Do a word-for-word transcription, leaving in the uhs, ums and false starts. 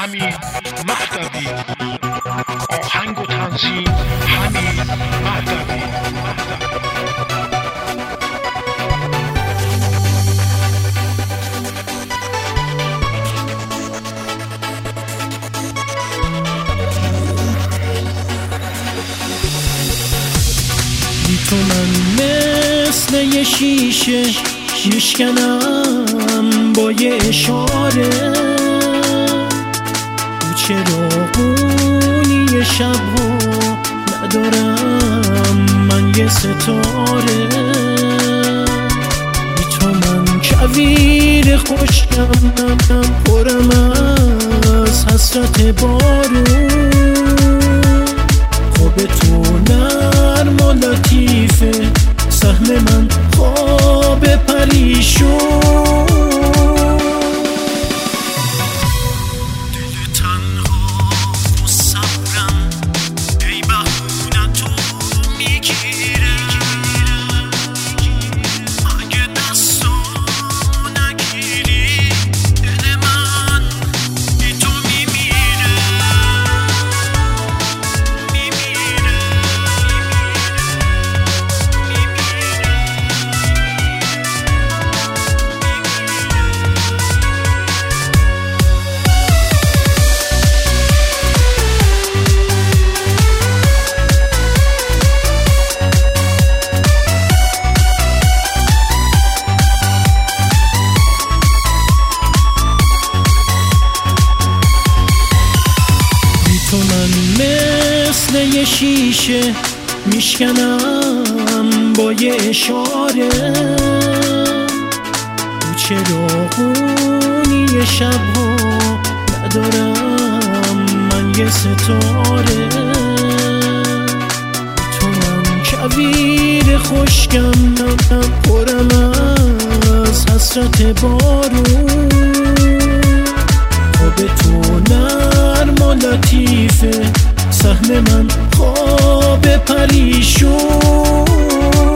همین مهدوی، آهنگ و تنظیم همین مهدوی. تو من مثل یه شیشه میشکنم با یه اشاره، تو چراغونی شبها ندارم من یه ستاره. بی تو من کویر خشکم، پرم از حسرت بارون. خواب تو نرم و لطیفه، سهم من خواب پریشون. دل تنها و صبرم ای بهونه تو میگیره، اگه دستو نگیری دل من بی تو میمیره. تو من مثل یه شیشه میشکنم با یه اشاره، تو چراغونی شبها ندارم من یه ستاره. تو من کویر خشکم، پرم از حسرت بارون. خواب تو نرم و لطیفه، سهم من خواب پریشون.